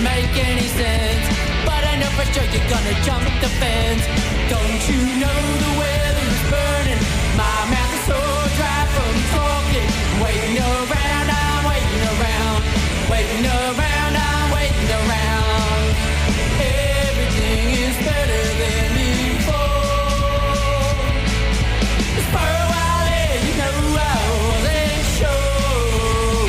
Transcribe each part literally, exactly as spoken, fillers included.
make any sense, but I know for sure you're gonna jump the fence. Don't you know the weather is burning? My mouth is so dry from talking. Waiting around, I'm waiting around. Waiting around, I'm waiting around. Everything is better than before. For a while there, you know I wasn't sure.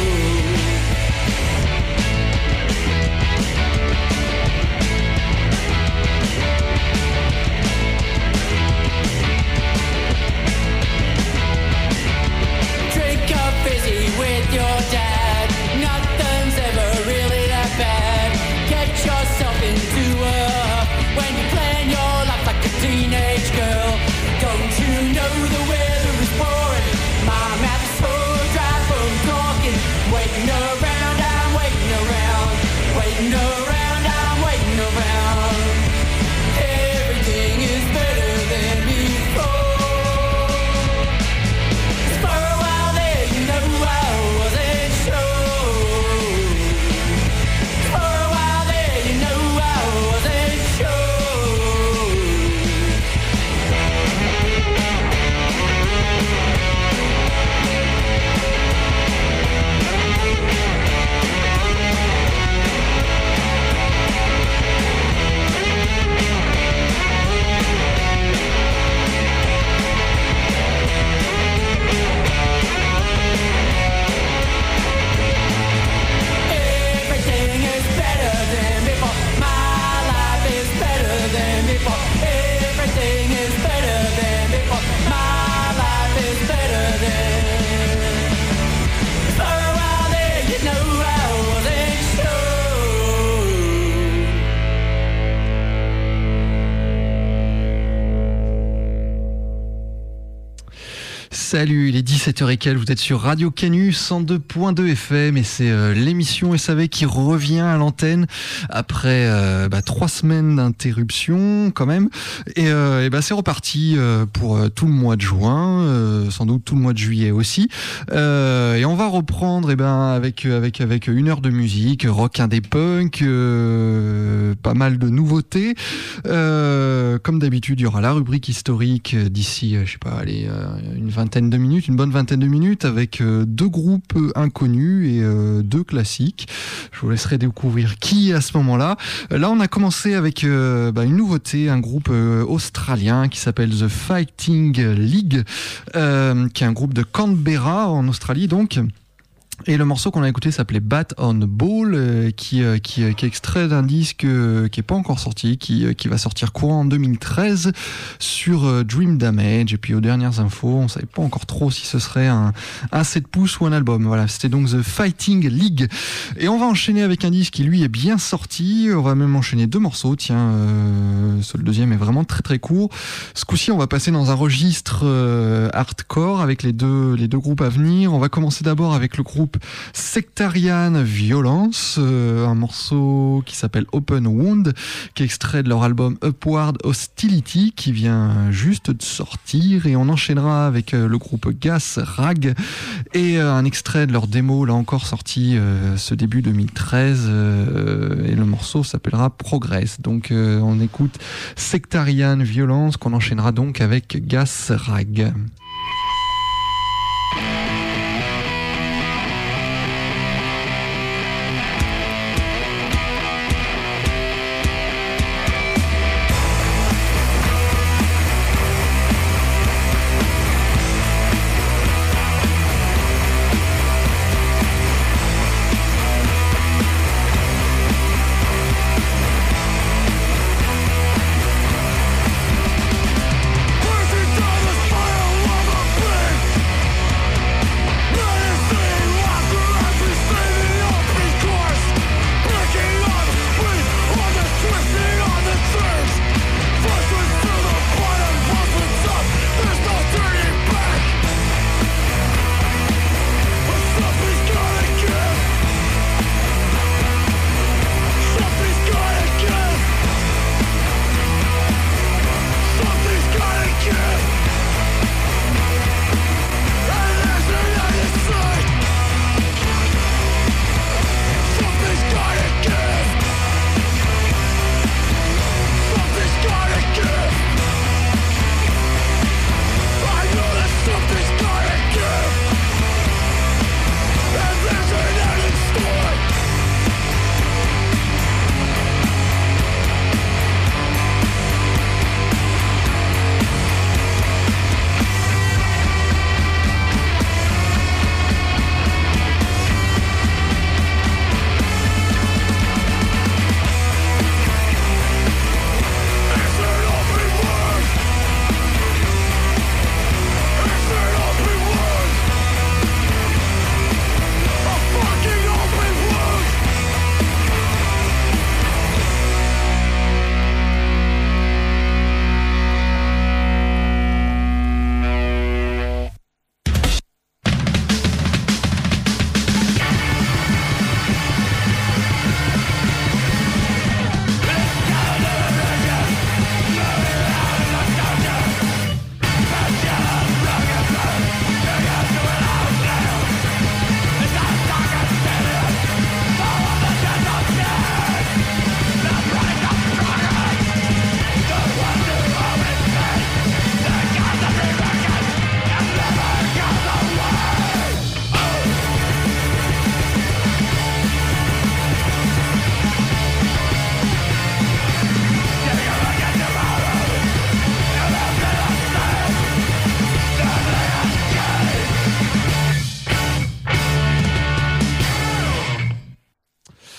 Drink up fizzy with your dad. Nothing's ever really that bad. Get yourself into a when you're playing your life like a teenage girl. Don't you know the weather is boring? My mouth is so dry from talking. Waiting around, I'm waiting around. Waiting around, I'm waiting around. Everything is better than before. For a while there, you know I wasn't sure. For a while there, you know I wasn't sure. Everything is better than before. My life is better than before. Everything is better than before. My life is better than. For a while there, you know I wasn't sure. Salut, il est dix-sept heures et quelques, vous êtes sur Radio Canu cent deux point deux F M et c'est euh, l'émission S A V qui revient à l'antenne après euh, bah, trois semaines d'interruption quand même. Et, euh, et bah, c'est reparti euh, pour euh, tout le mois de juin, euh, sans doute tout le mois de juillet aussi. Euh, et on va reprendre eh ben, avec, avec, avec une heure de musique, rock indé punk, euh, pas mal de nouveautés. Euh, comme d'habitude, il y aura la rubrique historique d'ici, euh, je sais pas, allez, euh, une vingtaine de minutes, une bonne vingtaine de minutes avec euh, deux groupes inconnus et euh, deux classiques. Je vous laisserai découvrir qui à ce moment-là. Là, on a commencé avec euh, bah, une nouveauté, un groupe euh, australien qui s'appelle The Fighting League, euh, qui est un groupe de Canberra en Australie donc. Et le morceau qu'on a écouté s'appelait Bat on Ball, euh, qui, euh, qui, euh, qui est extrait d'un disque euh, qui est pas encore sorti, qui, euh, qui va sortir courant en deux mille treize sur euh, Dream Damage. Et puis aux dernières infos, on savait pas encore trop si ce serait un, un sept pouces ou un album. Voilà, c'était donc The Fighting League. Et on va enchaîner avec un disque qui lui est bien sorti. On va même enchaîner deux morceaux. Tiens, euh, ce, le deuxième est vraiment très très court. Ce coup-ci, on va passer dans un registre euh, hardcore avec les deux, les deux groupes à venir. On va commencer d'abord avec le groupe Sectarian Violence, euh, un morceau qui s'appelle Open Wound, qui est extrait de leur album Upward Hostility, qui vient juste de sortir. Et on enchaînera avec euh, le groupe Gas Rag et euh, un extrait de leur démo, là encore sorti euh, ce début deux mille treize, euh, et le morceau s'appellera Progress. Donc euh, on écoute Sectarian Violence, qu'on enchaînera donc avec Gas Rag. First and foremost, fire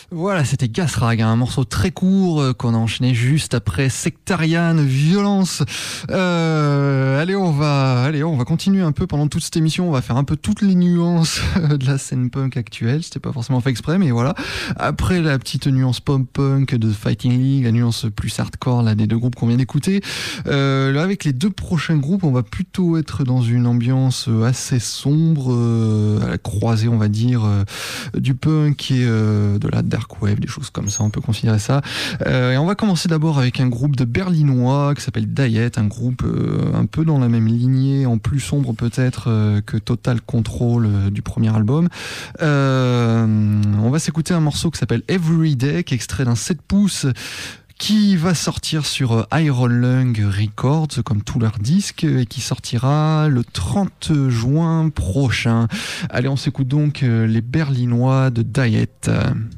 Voilà, c'était Gasrag, un morceau très court euh, qu'on a enchaîné juste après Sectarian Violence. Euh, allez, on va, allez, on va continuer un peu pendant toute cette émission. On va faire un peu toutes les nuances de la scène punk actuelle. C'était pas forcément fait exprès, mais voilà. Après la petite nuance pop-punk de Fighting League, la nuance plus hardcore là des deux groupes qu'on vient d'écouter. Euh, là, avec les deux prochains groupes, on va plutôt être dans une ambiance assez sombre, euh, à la croisée, on va dire, euh, du punk et euh, de la dark wave, des choses comme ça, on peut considérer ça. Euh, et on va commencer d'abord avec un groupe de Berlinois qui s'appelle Diet, un groupe euh, un peu dans la même lignée, en plus sombre peut-être euh, que Total Control euh, du premier album. Euh, on va s'écouter un morceau qui s'appelle Everyday, qui est extrait d'un sept pouces qui va sortir sur Iron Lung Records, comme tous leurs disques, et qui sortira le trente juin prochain. Allez, on s'écoute donc les Berlinois de Diet.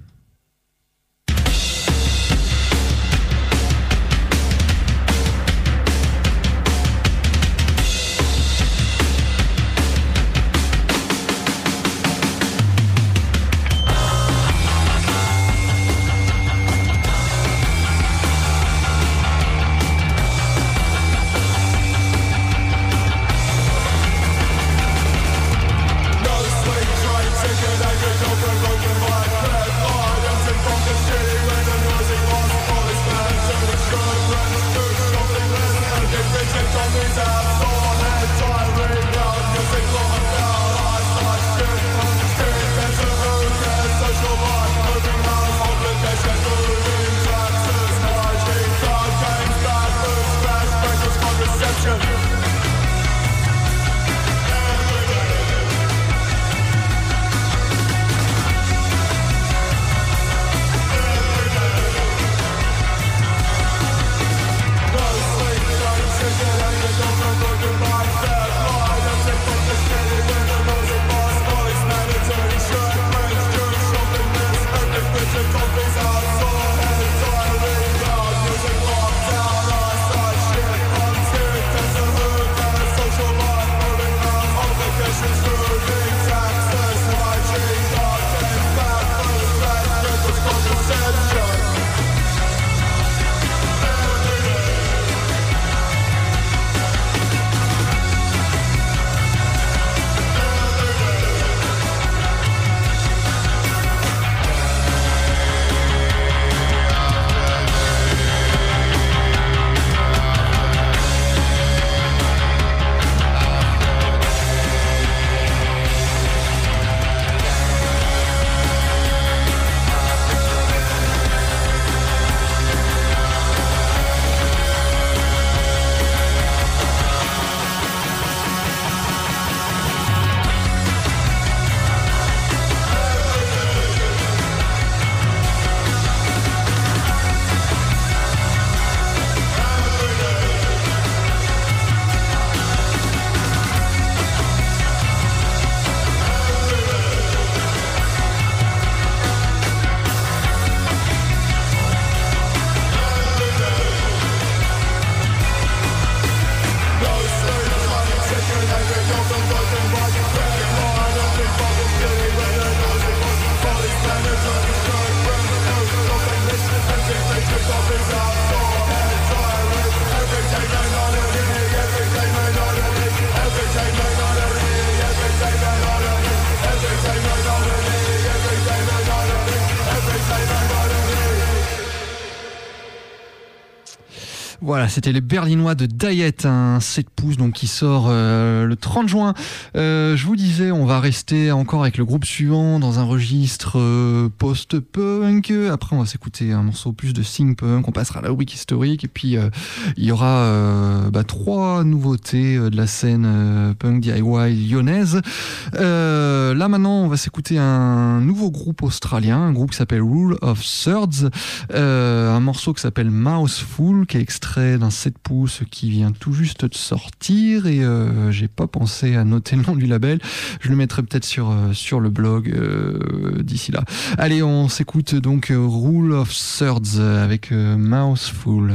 Voilà, c'était les Berlinois de Diet, un sept pouces donc qui sort euh, le trente juin. Euh, je vous disais, on va rester encore avec le groupe suivant dans un registre euh, post-punk. Après, on va s'écouter un morceau plus de synth-punk. On passera à la rubrique historique. Et puis, euh, il y aura euh, bah, trois nouveautés de la scène euh, punk D I Y lyonnaise. Euh, là, maintenant, on va s'écouter un nouveau groupe australien, un groupe qui s'appelle Rule of Thirds. Euh, un morceau qui s'appelle Mouseful, qui est extrait d'un sept pouces qui vient tout juste de sortir et euh, j'ai pas pensé à noter le nom du label. Je le mettrai peut-être sur, euh, sur le blog euh, d'ici là. Allez, on s'écoute donc euh, Rule of Thirds avec euh, Mouseful.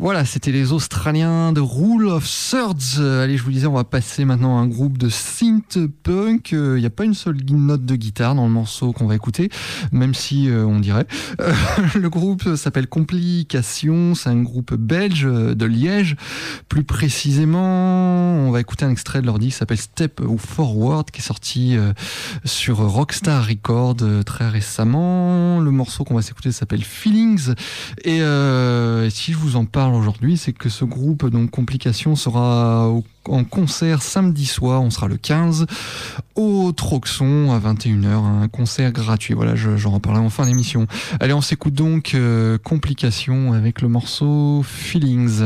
Voilà, c'était les Australiens de Rule of Thirds. Allez, je vous disais, on va passer maintenant à un groupe de synth-punk. Il n'y a pas une seule note de guitare dans le morceau qu'on va écouter, même si euh, on dirait. Euh, le groupe s'appelle Complication, c'est un groupe belge de Liège. Plus précisément, on va écouter un extrait de leur disque qui s'appelle Step Forward, qui est sorti euh, sur Rockstar Records euh, très récemment. Le morceau qu'on va s'écouter s'appelle Feelings. Et, euh, et si je vous en parle aujourd'hui, c'est que ce groupe, donc Complication, sera au, en concert samedi soir, on sera le quinze, au Troxon à vingt et une heures, un concert gratuit. Voilà, je, j'en reparlerai en fin d'émission. Allez, on s'écoute donc euh, Complication avec le morceau Feelings.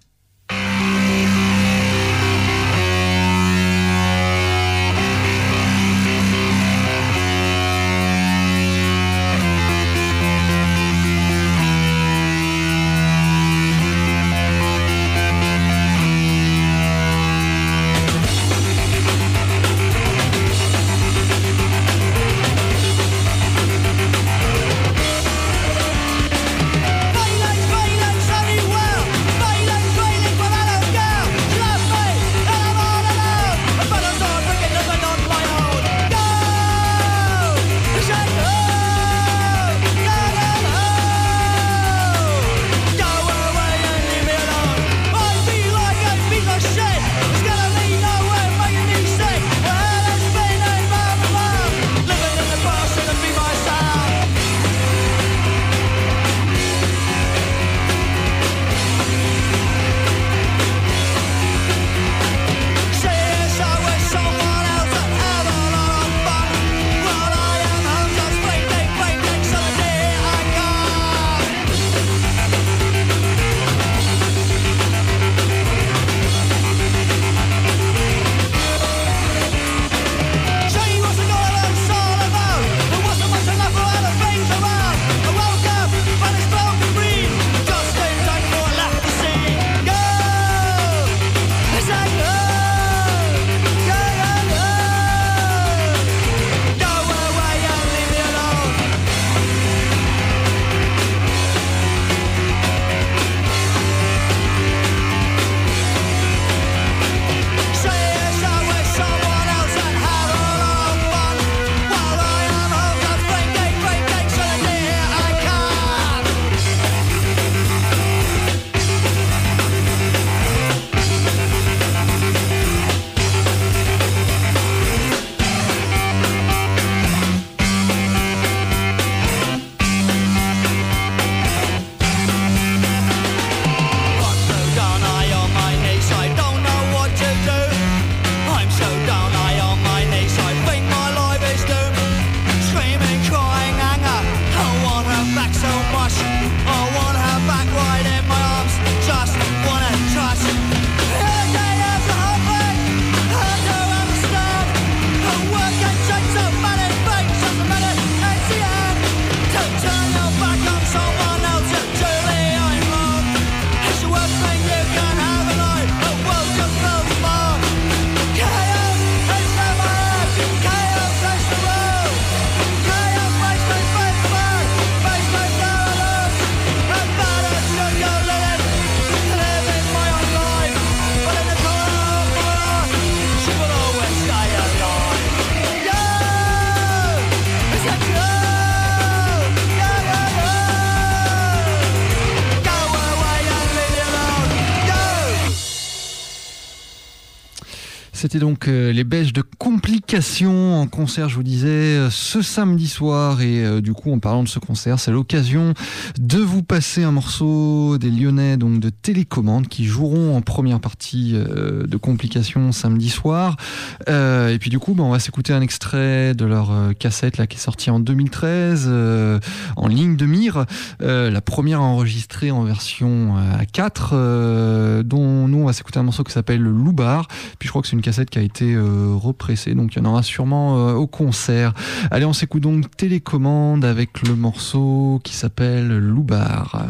C'était donc euh, les Belges de Complication en concert, je vous disais, euh, ce samedi soir. Et euh, du coup, en parlant de ce concert, c'est l'occasion de vous passer un morceau des Lyonnais, donc de Télécommande, qui joueront en première partie euh, de Complication samedi soir. Euh, et puis du coup, bah, on va s'écouter un extrait de leur euh, cassette là, qui est sortie en deux mille treize, euh, en ligne de mire. Euh, la première enregistrée en version euh, A quatre, euh, dont nous, on va s'écouter un morceau qui s'appelle Loubar. Puis je crois que c'est une cassette qui a été euh, repressée, donc il y en aura sûrement euh, au concert. Allez, on s'écoute donc Télécommande avec le morceau qui s'appelle Loubar.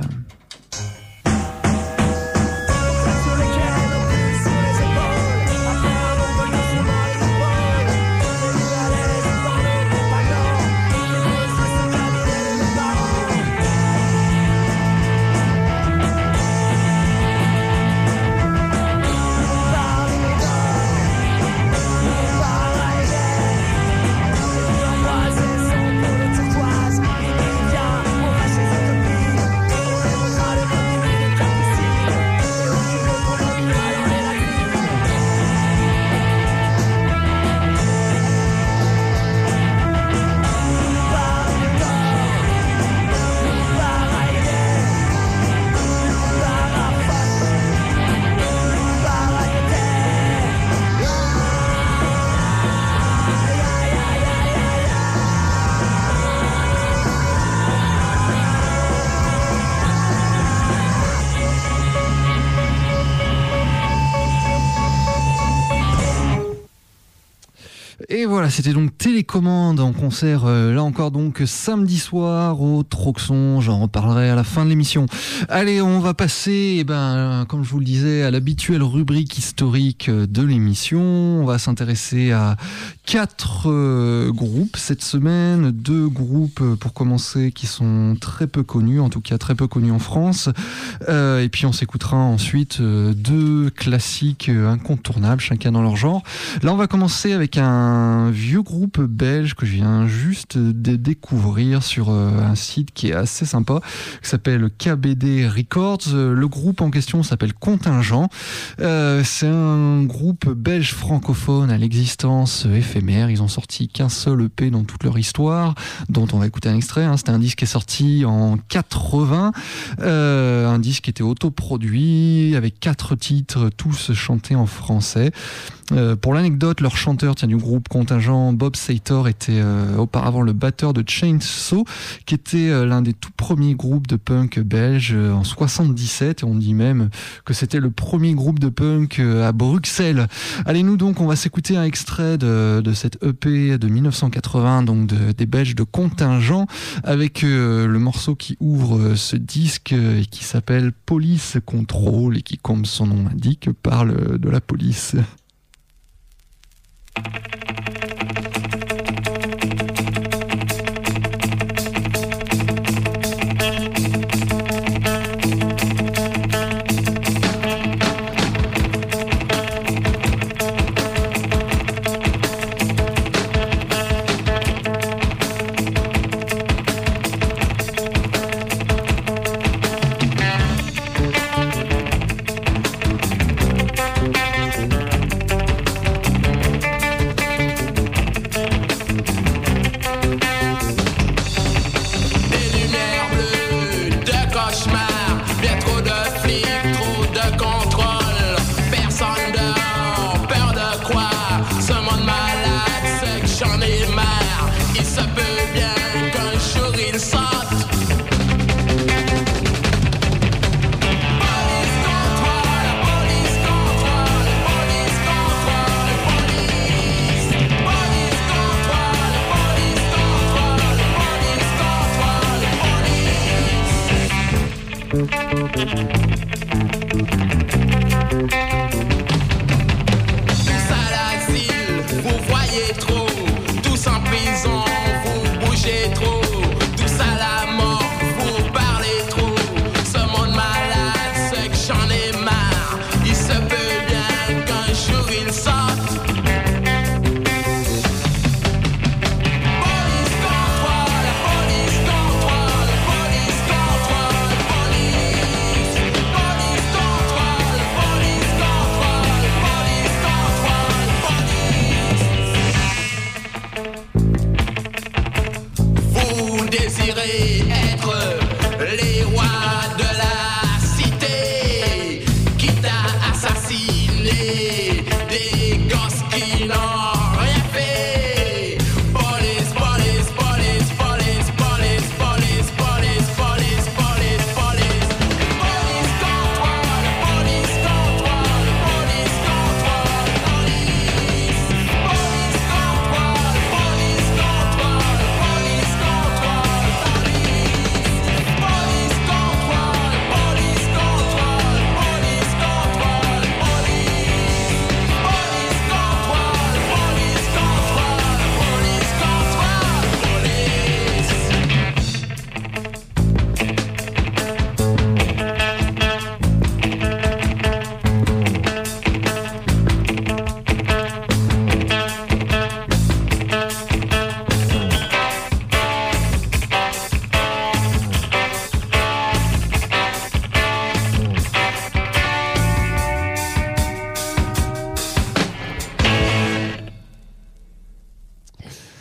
Et voilà, c'était donc Télécommande en concert, euh, là encore donc samedi soir au Troxon, j'en reparlerai à la fin de l'émission. Allez, on va passer, eh ben, comme je vous le disais, à l'habituelle rubrique historique de l'émission. On va s'intéresser à quatre euh, groupes cette semaine, deux groupes pour commencer qui sont très peu connus, en tout cas très peu connus en France, euh, et puis on s'écoutera ensuite euh, deux classiques incontournables, chacun dans leur genre. Là, on va commencer avec un vieux groupe belge que je viens juste de découvrir sur un site qui est assez sympa, qui s'appelle K B D Records. Le groupe en question s'appelle Contingent. Euh, c'est un groupe belge francophone à l'existence éphémère. Ils ont sorti qu'un seul E P dans toute leur histoire, dont on va écouter un extrait. Hein. C'était un disque qui est sorti en quatre-vingts, euh, un disque qui était autoproduit avec quatre titres, tous chantés en français. Euh, pour l'anecdote, leur chanteur tient du groupe Contingent, Bob Sator, était euh, auparavant le batteur de Chainsaw, qui était euh, l'un des tout premiers groupes de punk belge euh, en soixante-dix-sept, et on dit même que c'était le premier groupe de punk euh, à Bruxelles. Allez, nous donc, on va s'écouter un extrait de, de cette E P de dix-neuf cent quatre-vingts, donc de, des Belges de Contingent, avec euh, le morceau qui ouvre euh, ce disque euh, et qui s'appelle Police Control, et qui, comme son nom l'indique, parle de la police.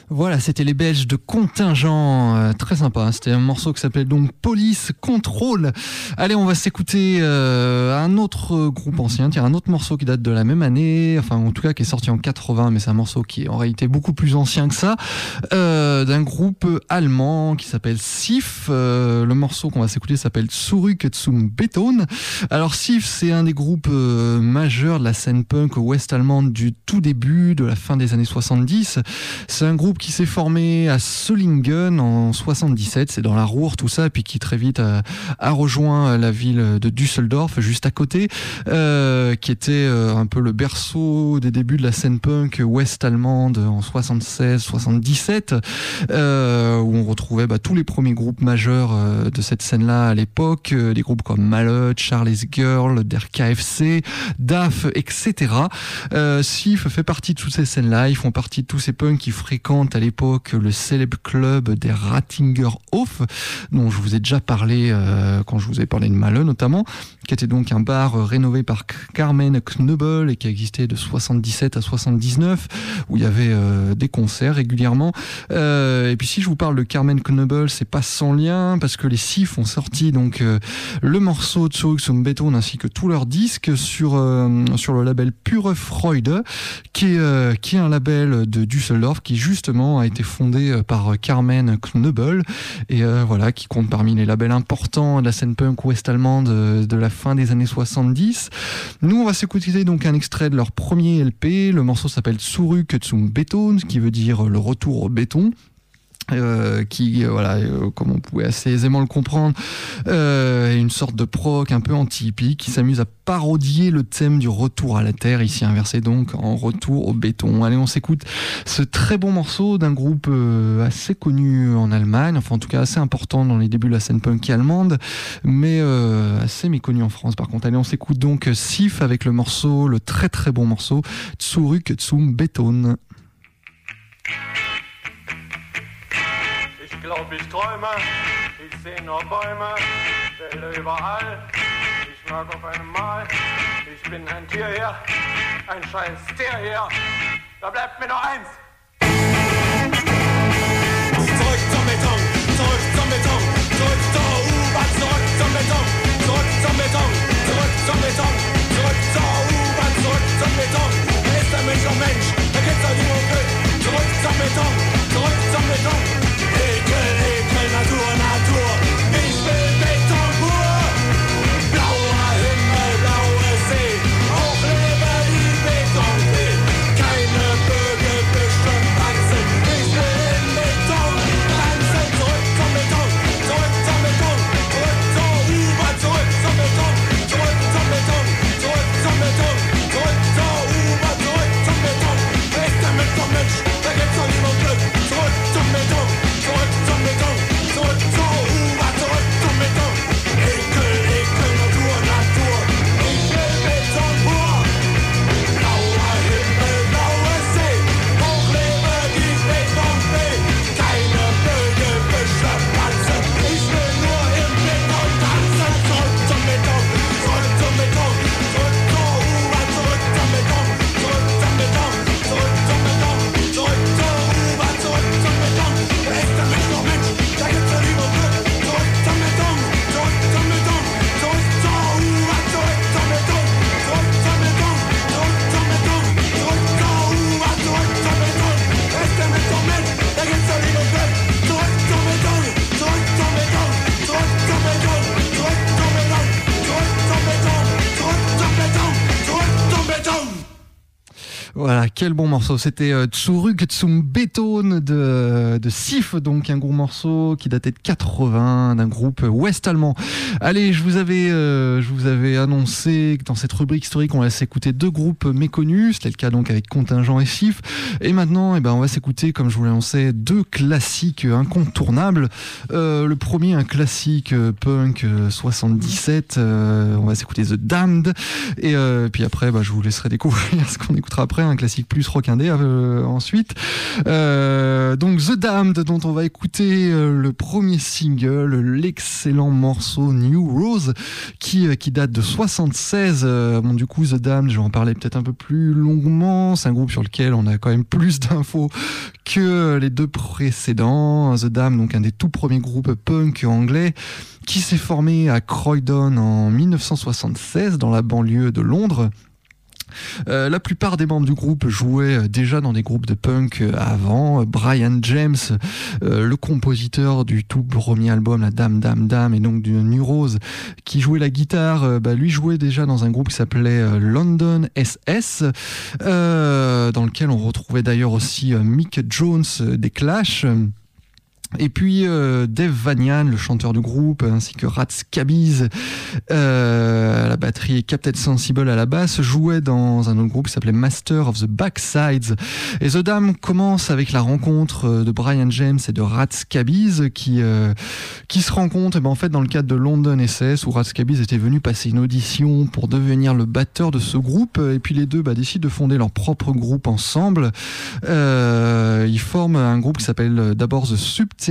Voilà, c'était les Belges de Contingent, euh, très sympa, hein. C'était un morceau qui s'appelait donc Police Control. Allez, on va s'écouter euh, un autre groupe ancien, tiens, un autre morceau qui date de la même année, enfin en tout cas qui est sorti en quatre-vingts, mais c'est un morceau qui est en réalité beaucoup plus ancien que ça, euh, d'un groupe allemand qui s'appelle Sif. Euh, le morceau qu'on va s'écouter s'appelle Zurück zum Beton. Alors Sif, c'est un des groupes euh, majeurs de la scène punk ouest-allemande du tout début, de la fin des années soixante-dix. C'est un groupe qui s'est formé à Solingen en soixante-dix-sept, c'est dans la Ruhr tout ça, puis qui très vite a, a rejoint la ville de Düsseldorf juste à côté, euh, qui était euh, un peu le berceau des débuts de la scène punk ouest-allemande en soixante-seize soixante-dix-sept, euh, où on retrouvait bah, tous les premiers groupes majeurs euh, de cette scène-là à l'époque, euh, des groupes comme Mallet, Charlie's Girl, Der K F C, D A F, et cetera. Euh, Sif fait partie de toutes ces scènes-là, ils font partie de tous ces punks qui fréquentent à l'époque le célèbre club des Ratinger Hof, dont je vous ai déjà parlé euh, quand je vous ai parlé de Mallet notamment, qui était donc un bar euh, rénové par Carmen Knöbel et qui existait de soixante-dix-sept à soixante-dix-neuf, où il y avait euh, des concerts régulièrement. Euh, et puis si je vous parle de Carmen Knöbel, c'est pas sans lien, parce que les Sif ont sorti donc euh, le morceau Zurück zum Beton ainsi que tous leurs disques sur euh, sur le label Pure Freude, qui est euh, qui est un label de Düsseldorf qui justement a été fondé par Carmen Knöbel et euh, voilà, qui compte parmi les labels importants de la scène punk ouest-allemande de, de la fin des années soixante-dix. Nous, on va s'écouter donc un extrait de leur premier L P. Le morceau s'appelle Zurück zum Beton, ce qui veut dire le retour au béton. Euh, qui euh, voilà euh, comme on pouvait assez aisément le comprendre, euh, une sorte de prog un peu anti-hippie qui s'amuse à parodier le thème du retour à la terre, ici inversé donc en retour au béton. Allez, on s'écoute ce très bon morceau d'un groupe euh, assez connu en Allemagne, enfin en tout cas assez important dans les débuts de la scène punk allemande, mais euh, assez méconnu en France par contre. Allez, on s'écoute donc Sif avec le morceau, le très très bon morceau Zurück zum Beton. Ich glaub, ich träume, ich seh nur Bäume, Wälder überall, ich mag auf einmal, ich bin ein Tier hier, ein scheiß Tier hier, da bleibt mir nur eins. Zurück zum Beton, zurück zum Beton, zurück zur U-Bahn, zurück zum Beton, zurück zum Beton, zurück zum Beton, zurück zur U-Bahn, zurück zum Beton. Da ist der Mensch noch Mensch, da gibt's doch die Mucke, zurück zum Beton, zurück zum Beton. Ekel, Ekel, Natur, Natur, ich will Beton pur. Blauer Himmel, blaue See, auch lebe die Betonfee. Keine Vögel, bestimmt Panzen, ich will in Beton tanzen. Zurück zum Beton, zurück zum Beton, zurück zur U-Bahn, zurück zum Beton, zurück zum Beton, zurück zum Beton, zurück zur U-Bahn, zurück zum Beton. Wer ist der Mensch vom Mensch, da gibt's doch lieber Glück. Zurück zum Beton. Zurück zum Beton, zurück zur U-Bahn, zurück zum Beton. Ekel, Ekel, Natur, Natur, ich will Beton pur. Blauer Himmel, blaue See, hoch lebe die Betonfee. Keine Vögel, Fische, Panzer, ich will nur im Beton tanzen. Zurück zum Beton, zurück zum Beton, zurück zur U-Bahn, zurück zum Beton, zurück zum Beton, zurück zum Beton, zurück zur U-Bahn, zurück zum Beton. Wer ist der Mensch noch Mensch? Da gibt's ja lieber Glück. Zurück zum Beton, zurück zum Beton, zurück zur U-Bahn, zurück zum Beton, zurück zum Beton, zurück zum Beton, zurück zur U-Bahn, zurück zum Beton. Wer ist der Mensch noch Mensch? Da gibt's ja lieber Glück. Zurück zum Beton, zurück zum Beton, zurück zum Beton, zurück zum Beton, zurück zum Beton, zurück zum Beton, zurück zum Beton. Voilà, quel bon morceau. C'était euh, Zurück zum Beton de, de Sif, donc un gros morceau qui datait de quatre-vingts, d'un groupe ouest-allemand. Allez, je vous avais, euh, je vous avais annoncé que dans cette rubrique historique, on allait s'écouter deux groupes méconnus. C'était le cas donc avec Contingent et Sif. Et maintenant, eh ben, on va s'écouter, comme je vous l'ai annoncé, deux classiques incontournables. Euh, le premier, un classique euh, punk euh, soixante-dix-sept. Euh, on va s'écouter The Damned. Et euh, puis après, bah, je vous laisserai découvrir ce qu'on écoutera après. Un classique classique plus rock indé euh, ensuite. Euh, donc The Damned, dont on va écouter euh, le premier single, l'excellent morceau New Rose, qui, euh, qui date de soixante-seize. Euh, bon, du coup, The Damned, je vais en parler peut-être un peu plus longuement. C'est un groupe sur lequel on a quand même plus d'infos que les deux précédents. The Damned, donc un des tout premiers groupes punk anglais, qui s'est formé à Croydon en dix-neuf cent soixante-seize dans la banlieue de Londres. Euh, la plupart des membres du groupe jouaient déjà dans des groupes de punk avant. Brian James, euh, le compositeur du tout premier album, la Dame Dame Dame, et donc du New Rose, qui jouait la guitare, euh, bah, lui jouait déjà dans un groupe qui s'appelait euh, London S S, euh, dans lequel on retrouvait d'ailleurs aussi euh, Mick Jones euh, des Clash. Et puis euh, Dave Vanian, le chanteur du groupe, ainsi que Rat Scabies euh, à la batterie et Captain Sensible à la basse, jouaient dans un autre groupe qui s'appelait Master of the Backsides. Et The Damned commence avec la rencontre de Brian James et de Rat Scabies qui, euh, qui se rencontrent eh ben, en fait, dans le cadre de London S S, où Rat Scabies était venu passer une audition pour devenir le batteur de ce groupe. Et puis les deux bah, décident de fonder leur propre groupe ensemble. Euh, ils forment un groupe qui s'appelle d'abord The Subterraneans,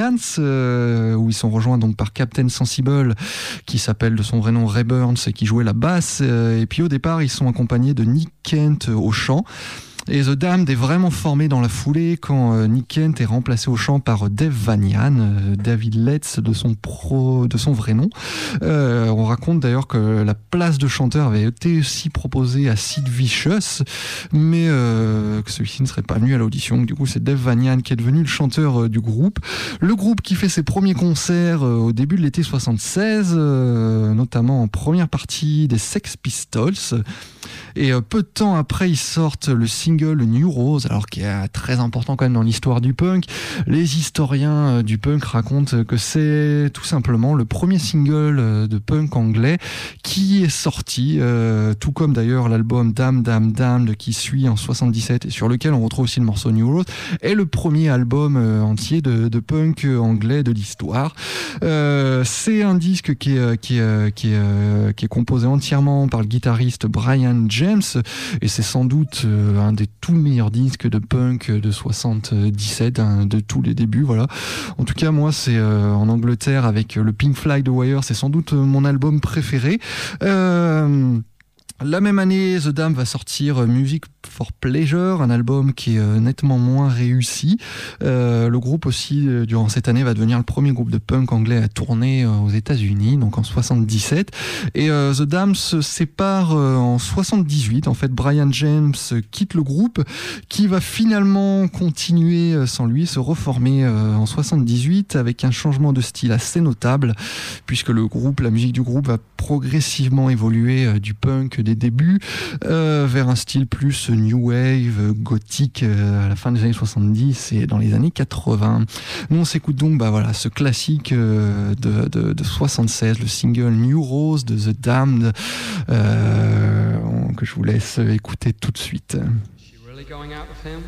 euh, où ils sont rejoints donc par Captain Sensible, qui s'appelle de son vrai nom Ray Burns et qui jouait la basse. Euh, et puis au départ, ils sont accompagnés de Nick Kent au chant. Et The Damned est vraiment formé dans la foulée quand euh, Nick Kent est remplacé au chant par Dave Vanian, euh, David Letts de son, pro, de son vrai nom. Euh, on raconte d'ailleurs que la place de chanteur avait été aussi proposée à Sid Vicious, mais euh, que celui-ci ne serait pas venu à l'audition. Du coup, c'est Dave Vanian qui est devenu le chanteur euh, du groupe. Le groupe qui fait ses premiers concerts euh, au début de l'été soixante-seize, euh, notamment en première partie des Sex Pistols. Et euh, peu de temps après, ils sortent le single New Rose, alors qui est très important quand même dans l'histoire du punk. Les historiens du punk racontent que c'est tout simplement le premier single de punk anglais qui est sorti, euh, tout comme d'ailleurs l'album Damn Damn Damned qui suit en soixante-dix-sept et sur lequel on retrouve aussi le morceau New Rose, est le premier album euh, entier de, de punk anglais de l'histoire. Euh, c'est un disque qui est, qui est, qui est, euh, qui est composé entièrement par le guitariste Brian James, et c'est sans doute euh, un des tout meilleurs disques de punk de soixante-dix-sept, hein, de tous les débuts, voilà. En tout cas, moi, c'est euh, en Angleterre avec le Pink Floyd The Wire, c'est sans doute mon album préféré. Euh, La même année, The Damned va sortir Music for Pleasure, un album qui est euh, nettement moins réussi. Euh, le groupe aussi, euh, durant cette année, va devenir le premier groupe de punk anglais à tourner euh, aux États-Unis, donc en soixante-dix-sept. Et euh, The Damned se sépare euh, en soixante-dix-huit. En fait, Brian James quitte le groupe, qui va finalement continuer euh, sans lui, se reformer euh, en soixante-dix-huit avec un changement de style assez notable, puisque le groupe, la musique du groupe va progressivement évoluer euh, du punk des débuts euh, vers un style plus new wave, gothique euh, à la fin des années soixante-dix et dans les années quatre-vingts. Nous on s'écoute donc bah, voilà, ce classique euh, de, de, de soixante-seize, le single New Rose de The Damned, euh, que je vous laisse écouter tout de suite. Is she really going out with him?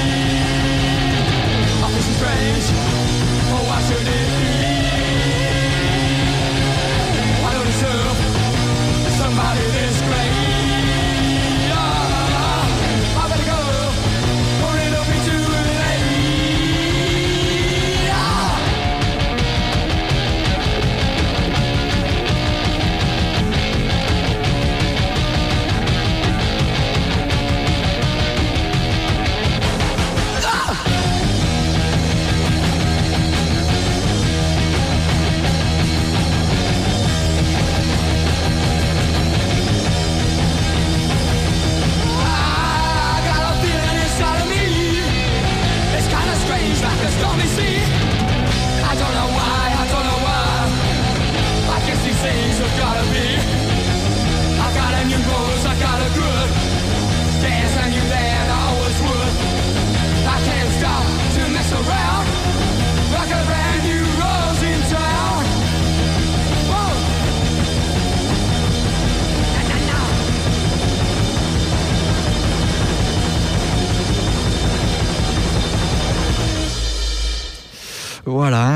Oh, why should it be?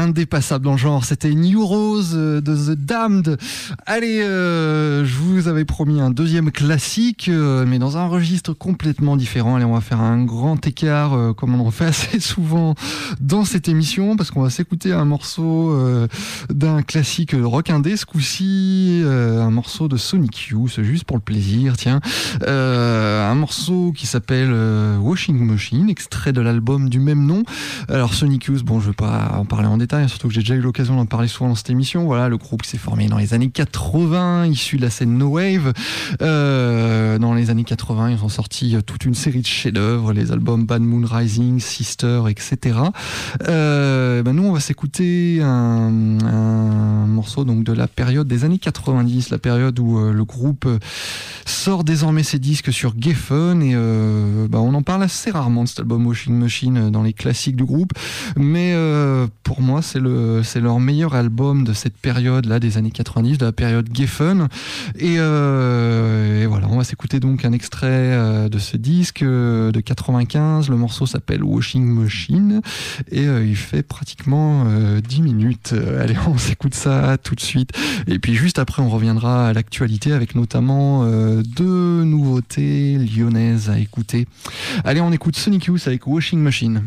indépassable dans le genre. C'était New Rose de The Damned. Allez, euh, je vous avais promis un deuxième classique, euh, mais dans un registre complètement différent. Allez, on va faire un grand écart, euh, comme on en fait assez souvent dans cette émission, parce qu'on va s'écouter un morceau euh, d'un classique rock indé, ce coup-ci, euh, un morceau de Sonic Youth, juste pour le plaisir, tiens. Euh, un morceau qui s'appelle euh, Washing Machine, extrait de l'album du même nom. Alors Sonic Youth, bon, je vais pas en parler en détail, surtout que j'ai déjà eu l'occasion d'en parler souvent dans cette émission. Voilà, le groupe qui s'est formé dans les années quatre-vingts, issu de la scène No Wave. Euh, dans les années quatre-vingts, ils ont sorti toute une série de chefs-d'œuvre, les albums Bad Moon Rising, Sister, et cetera. Euh, ben nous, on va s'écouter un, un morceau donc de la période des années quatre-vingt-dix, la période où euh, le groupe sort désormais ses disques sur Geffen, et euh, ben on en parle assez rarement de cet album Washing Machine dans les classiques du groupe, mais euh, pour moi c'est le c'est leur meilleur album de cette période là des années quatre-vingt-dix, de la période Geffen, et, euh, et voilà, on va s'écouter donc un extrait euh, de ce disque euh, de quatre-vingt-quinze. Le morceau s'appelle Washing Machine et euh, il fait pratiquement euh, dix minutes. Euh, allez, on s'écoute ça tout de suite, et puis juste après on reviendra à l'actualité avec notamment euh, deux nouveautés lyonnaises à écouter. Allez, on écoute Sonic Youth avec Washing Machine.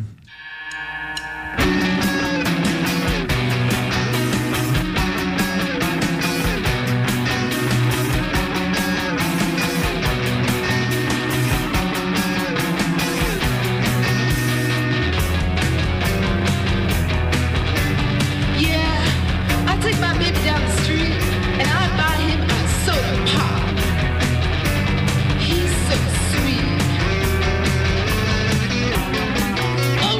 Oh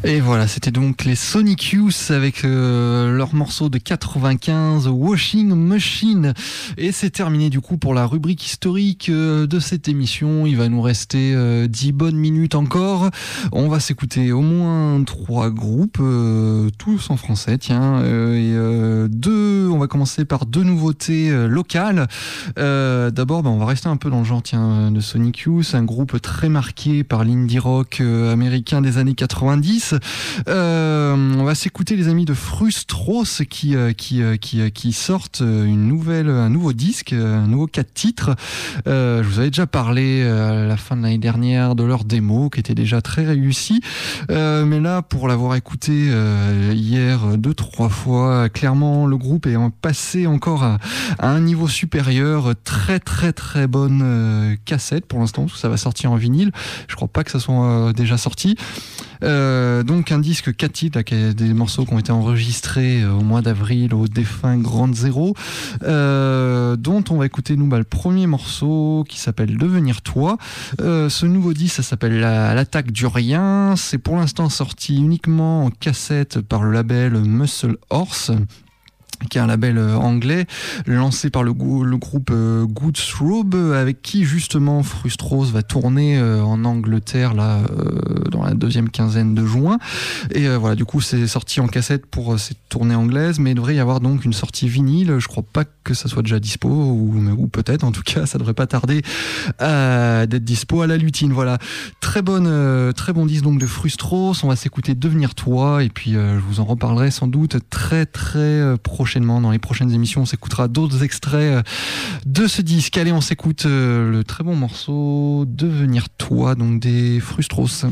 Et voilà, c'était donc les Sonic Youth avec euh, leur morceau de quatre-vingt-quinze, Washing Machine. Et c'est terminé du coup pour la rubrique historique euh, de cette émission. Il va nous rester euh, dix bonnes minutes encore. On va s'écouter au moins trois groupes, euh, tous en français, tiens. Euh, et euh, deux, on va commencer par deux nouveautés euh, locales. Euh, d'abord, ben, on va rester un peu dans le genre tiens, de Sonic Youth, un groupe très marqué par l'indie rock euh, américain des années quatre-vingt-dix. Euh, on va s'écouter les amis de Frustros qui euh, qui euh, qui euh, qui sortent une nouvelle un nouveau disque, un nouveau quatre titres. Euh, je vous avais déjà parlé euh, à la fin de l'année dernière de leur démo qui était déjà très réussi, euh, mais là pour l'avoir écouté euh, hier deux trois fois, clairement le groupe est passé encore à, à un niveau supérieur. Très très très bonne euh, cassette pour l'instant, ça va sortir en vinyle. Je crois pas que ça soit euh, déjà sorti. Euh, donc un disque quatre titres, des morceaux qui ont été enregistrés au mois d'avril au défunt Grande Zéro, euh, dont on va écouter nous bah, le premier morceau qui s'appelle Devenir Toi. Euh, ce nouveau disque, ça s'appelle la, L'attaque du rien. C'est pour l'instant sorti uniquement en cassette par le label Muscle Horse, qui est un label anglais lancé par le, le groupe euh, Good Throb, avec qui justement Frustros va tourner euh, en Angleterre là euh, dans la deuxième quinzaine de juin. Et euh, voilà, du coup c'est sorti en cassette pour euh, cette tournée anglaise, mais il devrait y avoir donc une sortie vinyle. Je crois pas que ça soit déjà dispo, ou, ou peut-être, en tout cas ça devrait pas tarder à, d'être dispo à la lutine. Voilà, très bonne, euh, très bon disque donc de Frustros. On va s'écouter Devenir Toi, et puis euh, je vous en reparlerai sans doute très très euh, prochainement. Dans les prochaines émissions, on s'écoutera d'autres extraits de ce disque. Allez, on s'écoute le très bon morceau Devenir Toi, donc des Frustros.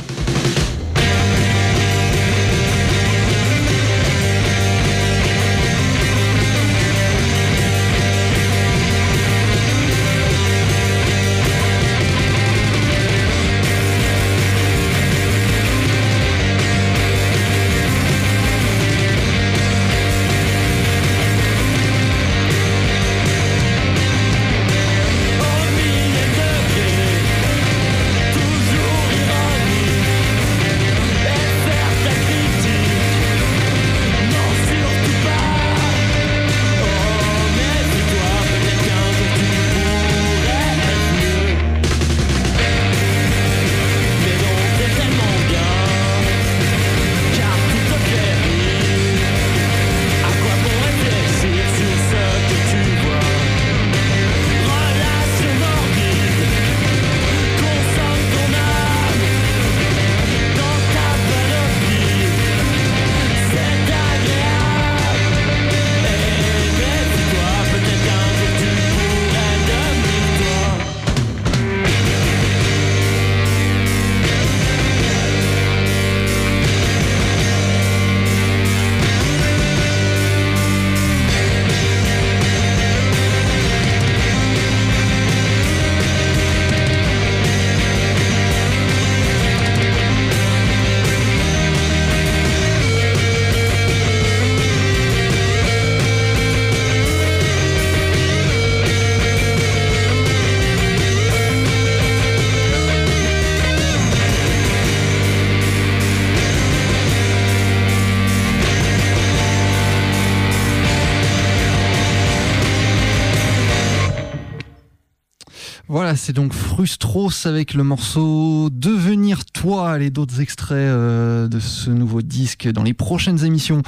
Voilà, c'est donc Frustros avec le morceau Devenir Toi. Les d'autres extraits euh, de ce nouveau disque dans les prochaines émissions.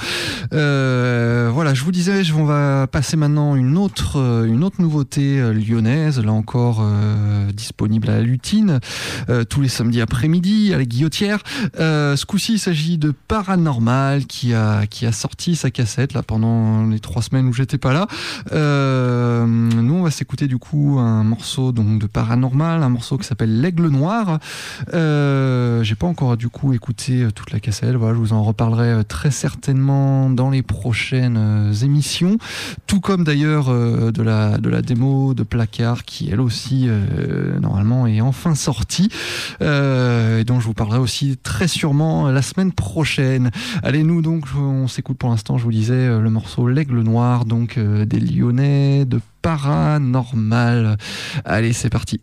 Euh, voilà, je vous disais, on va passer maintenant une autre, une autre nouveauté euh, lyonnaise, là encore euh, disponible à la Lutine, euh, tous les samedis après-midi à la Guillotière. Euh, ce coup-ci, il s'agit de Paranormal qui a, qui a sorti sa cassette là pendant les trois semaines où j'étais pas là. Euh, nous, on va s'écouter du coup un morceau donc de Paranormal, un morceau qui s'appelle L'Aigle Noir. Euh, j'ai pas encore du coup écouté toute la cassette. Voilà, je vous en reparlerai très certainement dans les prochaines émissions. Tout comme d'ailleurs euh, de la de la démo de Placard qui elle aussi euh, normalement est enfin sortie euh, et dont je vous parlerai aussi très sûrement la semaine prochaine. Allez, nous donc on s'écoute pour l'instant, je vous disais, le morceau L'Aigle Noir, donc euh, des Lyonnais de Paranormal. Allez, c'est parti.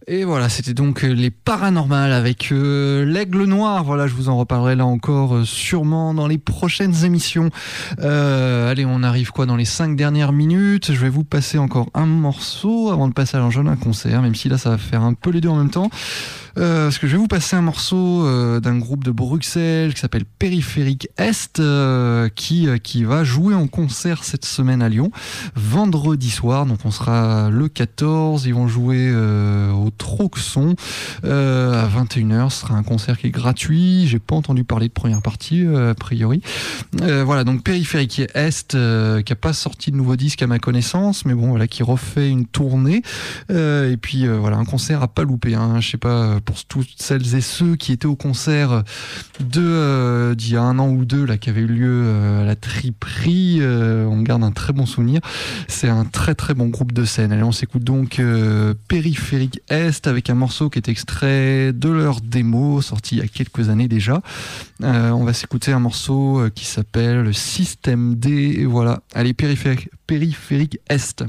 Et voilà, c'était donc les Paranormal avec euh, l'Aigle Noir. Voilà, je vous en reparlerai là encore euh, sûrement dans les prochaines émissions. Euh, allez, on arrive quoi dans les cinq dernières minutes. Je vais vous passer encore un morceau avant de passer à l'enjeu d'un concert, même si là ça va faire un peu les deux en même temps. Euh, parce que je vais vous passer un morceau euh, d'un groupe de Bruxelles qui s'appelle Périphérique Est, euh, qui, euh, qui va jouer en concert cette semaine à Lyon, vendredi soir. Donc on sera le quatorze, ils vont jouer euh, au Troxon euh, à vingt et une heures. Ce sera un concert qui est gratuit. J'ai pas entendu parler de première partie, euh, a priori. Euh, voilà, donc Périphérique Est, euh, qui a pas sorti de nouveau disque à ma connaissance, mais bon, voilà, qui refait une tournée. Euh, et puis euh, voilà, un concert à pas louper, hein. Je sais pas, pour toutes celles et ceux qui étaient au concert de euh, d'il y a un an ou deux là, qui avait eu lieu euh, à la Triperie, euh, on garde un très bon souvenir. C'est un très très bon groupe de scène. Allez, on s'écoute donc euh, Périphérique Est avec un morceau qui est extrait de leur démo sorti il y a quelques années déjà. Euh, on va s'écouter un morceau euh, qui s'appelle le Système D. Et voilà, allez, Périphérique, Périphérique Est.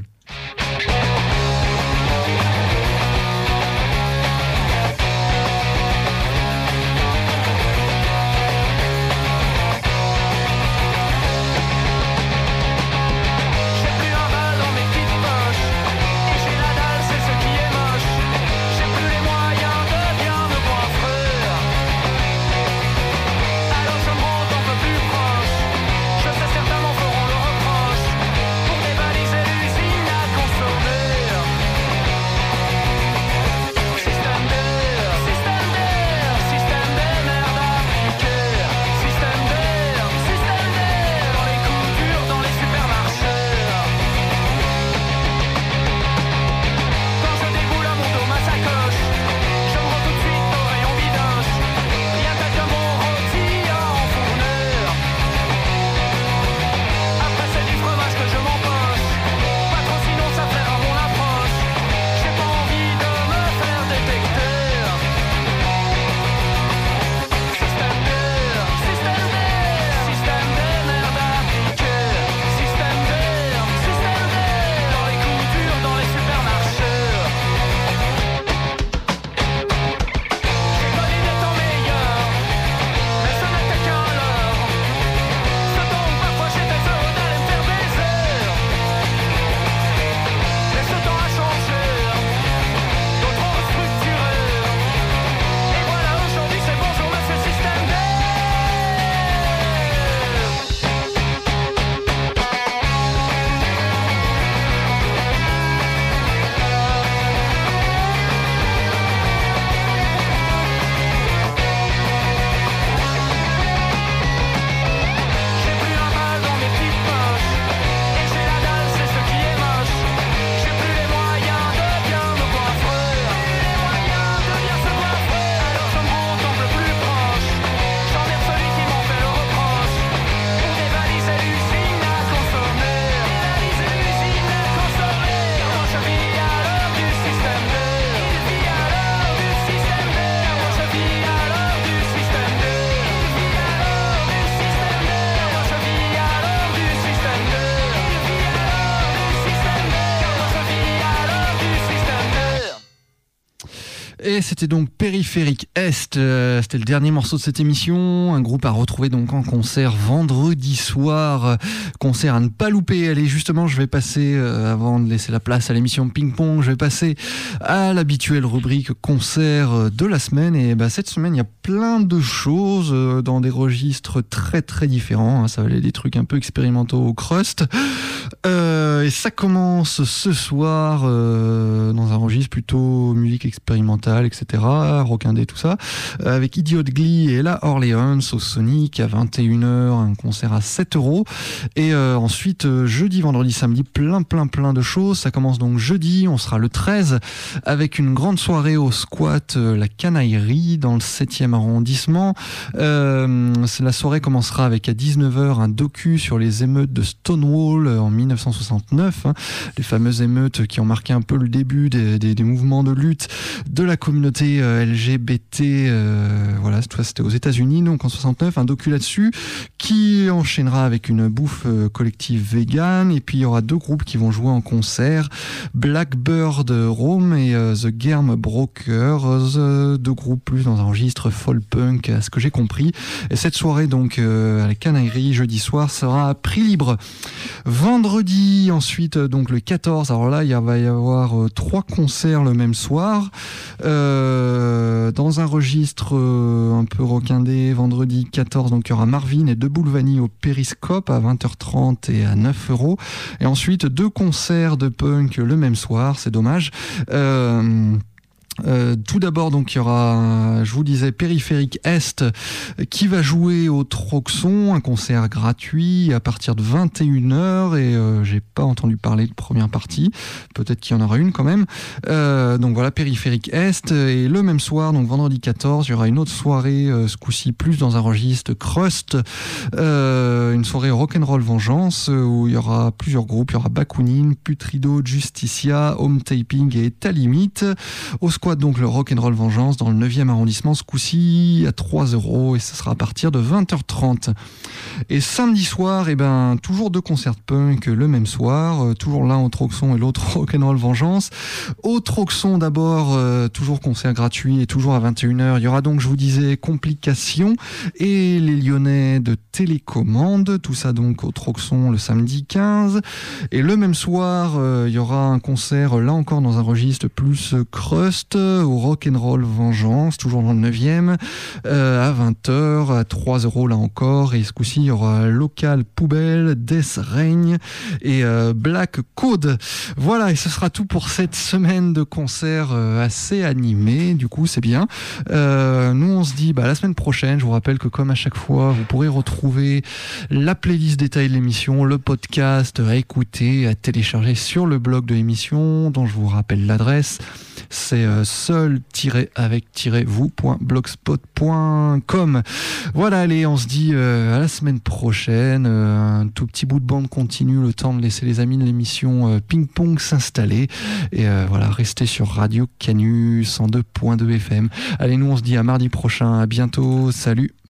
Et c'était donc Périphérique Est, euh, c'était le dernier morceau de cette émission, un groupe à retrouver donc en concert vendredi soir, euh, concert à ne pas louper. Allez, justement, je vais passer, euh, avant de laisser la place à l'émission Ping Pong, je vais passer à l'habituelle rubrique concert de la semaine. Et bah, cette semaine, il y a plein de choses euh, dans des registres très très différents, hein. Ça va aller des trucs un peu expérimentaux au crust. Euh, et ça commence ce soir euh, dans un registre plutôt musique expérimentale, et cetera, rock indé, tout ça, avec Idiot Glee et la Orleans au Sonic à vingt et une heures, un concert à sept euros. Et euh, ensuite, euh, jeudi, vendredi, samedi, plein, plein, plein de choses. Ça commence donc jeudi, on sera le treize avec une grande soirée au squat euh, La Canaillerie dans le septième arrondissement. Euh, la soirée commencera avec à dix-neuf heures un docu sur les émeutes de Stonewall en mille neuf cent soixante-neuf, hein, les fameuses émeutes qui ont marqué un peu le début des, des, des mouvements de lutte de la la communauté euh, L G B T. Euh, voilà, cette fois c'était aux États-Unis, donc en soixante-neuf, un docu là-dessus qui enchaînera avec une bouffe euh, collective vegan. Et puis il y aura deux groupes qui vont jouer en concert, Blackbird Rome et euh, The Germ Brokers, euh, deux groupes plus dans un registre folk punk, à ce que j'ai compris. Et cette soirée donc euh, à la Canaillerie jeudi soir sera à prix libre. Vendredi ensuite donc le quatorze, alors là il va y avoir euh, trois concerts le même soir euh, dans un registre euh, un peu rockindé. Vendredi quatorze, donc il y aura Marvin et De Boulvani au Périscope à vingt heures trente et à neuf euros. Et ensuite deux concerts de punk le même soir, c'est dommage. Euh, Euh, tout d'abord, donc il y aura, je vous disais, Périphérique Est qui va jouer au Troxon, un concert gratuit à partir de vingt et une heures, et euh, j'ai pas entendu parler de première partie, peut-être qu'il y en aura une quand même. Euh, donc voilà, Périphérique Est. Et le même soir, donc vendredi quatorze, il y aura une autre soirée, euh, ce coup-ci plus dans un registre Crust, euh, une soirée Rock'n'Roll Vengeance où il y aura plusieurs groupes, il y aura Bakunin, Putrido, Justicia, Home Taping et Talimite. Au donc le Rock'n'Roll Vengeance dans le neuvième arrondissement, ce coup-ci à trois euros, et ce sera à partir de vingt heures trente. Et samedi soir, eh ben, toujours deux concerts punk le même soir, euh, toujours l'un au Troxon et l'autre Rock'n'Roll Vengeance. Au Troxon d'abord, euh, toujours concert gratuit et toujours à vingt et une heures. Il y aura donc, je vous disais, Complications et les Lyonnais de Télécommande, tout ça donc au Troxon le samedi quinze. Et le même soir, euh, il y aura un concert là encore dans un registre plus crust, au Rock'n'Roll Vengeance, toujours dans le neuvième, euh, à vingt heures, à trois euros là encore. Et ce coup-ci, il y aura Local Poubelle, Death Reign et euh, Black Code. Voilà, et ce sera tout pour cette semaine de concerts euh, assez animés. Du coup, c'est bien. Euh, nous, on se dit bah, la semaine prochaine. Je vous rappelle que comme à chaque fois, vous pourrez retrouver la playlist détaillée de l'émission, le podcast à écouter, à télécharger sur le blog de l'émission, dont je vous rappelle l'adresse. C'est euh, seul-avec-vous point blogspot point com. Voilà, allez, on se dit euh, à la semaine prochaine. Euh, un tout petit bout de bande continue, le temps de laisser les amis de l'émission euh, Ping Pong s'installer. Et euh, voilà, restez sur Radio Canu cent deux point deux F M. Allez, nous on se dit à mardi prochain. À bientôt. Salut.